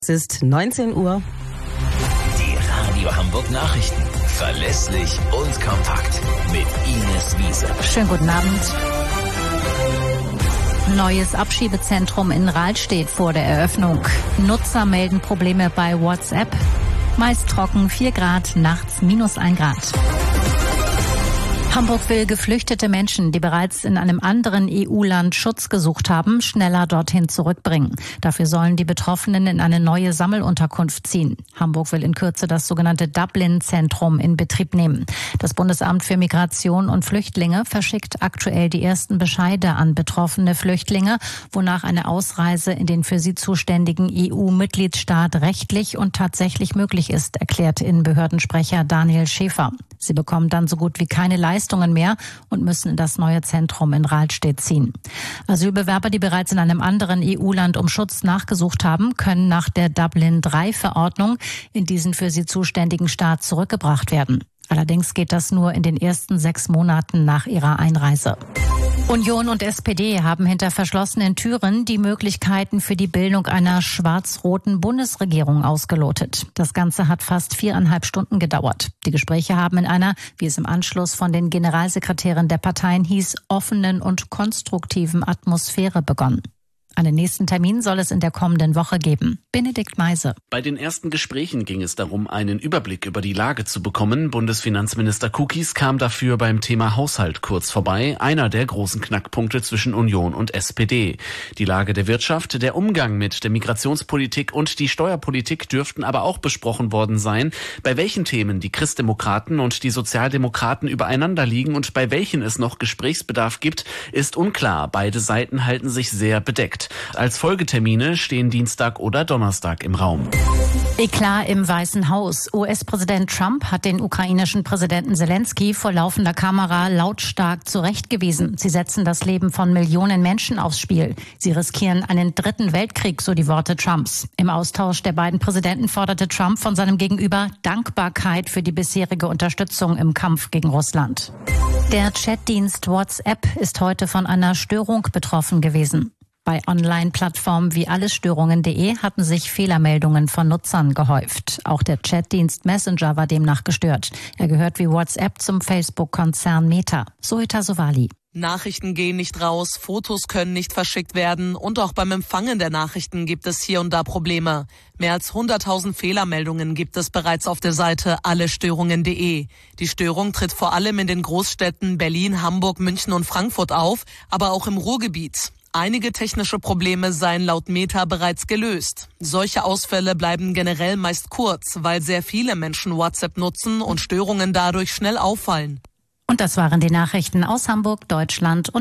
Es ist 19 Uhr. Die Radio Hamburg Nachrichten. Verlässlich und kompakt. Mit Ines Wiese. Schönen guten Abend. Neues Abschiebezentrum in Rahl steht vor der Eröffnung. Nutzer melden Probleme bei WhatsApp. Meist trocken, 4 Grad, nachts -1 Grad. Hamburg will geflüchtete Menschen, die bereits in einem anderen EU-Land Schutz gesucht haben, schneller dorthin zurückbringen. Dafür sollen die Betroffenen in eine neue Sammelunterkunft ziehen. Hamburg will in Kürze das sogenannte Dublin-Zentrum in Betrieb nehmen. Das Bundesamt für Migration und Flüchtlinge verschickt aktuell die ersten Bescheide an betroffene Flüchtlinge, wonach eine Ausreise in den für sie zuständigen EU-Mitgliedstaat rechtlich und tatsächlich möglich ist, erklärt Innenbehördensprecher Daniel Schäfer. Sie bekommen dann so gut wie keine Leistungen mehr und müssen in das neue Zentrum in Rahlstedt ziehen. Asylbewerber, die bereits in einem anderen EU-Land um Schutz nachgesucht haben, können nach der Dublin-III-Verordnung in diesen für sie zuständigen Staat zurückgebracht werden. Allerdings geht das nur in den ersten 6 Monaten nach ihrer Einreise. Union und SPD haben hinter verschlossenen Türen die Möglichkeiten für die Bildung einer schwarz-roten Bundesregierung ausgelotet. Das Ganze hat fast 4,5 Stunden gedauert. Die Gespräche haben in einer, wie es im Anschluss von den Generalsekretären der Parteien hieß, offenen und konstruktiven Atmosphäre begonnen. Einen nächsten Termin soll es in der kommenden Woche geben. Benedikt Meise. Bei den ersten Gesprächen ging es darum, einen Überblick über die Lage zu bekommen. Bundesfinanzminister Kukis kam dafür beim Thema Haushalt kurz vorbei, einer der großen Knackpunkte zwischen Union und SPD. Die Lage der Wirtschaft, der Umgang mit der Migrationspolitik und die Steuerpolitik dürften aber auch besprochen worden sein. Bei welchen Themen die Christdemokraten und die Sozialdemokraten übereinander liegen und bei welchen es noch Gesprächsbedarf gibt, ist unklar. Beide Seiten halten sich sehr bedeckt. Als Folgetermine stehen Dienstag oder Donnerstag im Raum. Eklat im Weißen Haus. US-Präsident Trump hat den ukrainischen Präsidenten Zelensky vor laufender Kamera lautstark zurechtgewiesen. Sie setzen das Leben von Millionen Menschen aufs Spiel. Sie riskieren einen 3. Weltkrieg, so die Worte Trumps. Im Austausch der beiden Präsidenten forderte Trump von seinem Gegenüber Dankbarkeit für die bisherige Unterstützung im Kampf gegen Russland. Der Chatdienst WhatsApp ist heute von einer Störung betroffen gewesen. Bei Online-Plattformen wie allesstörungen.de hatten sich Fehlermeldungen von Nutzern gehäuft. Auch der Chatdienst Messenger war demnach gestört. Er gehört wie WhatsApp zum Facebook-Konzern Meta. Sohita Sowali. Nachrichten gehen nicht raus, Fotos können nicht verschickt werden und auch beim Empfangen der Nachrichten gibt es hier und da Probleme. Mehr als 100.000 Fehlermeldungen gibt es bereits auf der Seite allesstörungen.de. Die Störung tritt vor allem in den Großstädten Berlin, Hamburg, München und Frankfurt auf, aber auch im Ruhrgebiet. Einige technische Probleme seien laut Meta bereits gelöst. Solche Ausfälle bleiben generell meist kurz, weil sehr viele Menschen WhatsApp nutzen und Störungen dadurch schnell auffallen. Und das waren die Nachrichten aus Hamburg, Deutschland und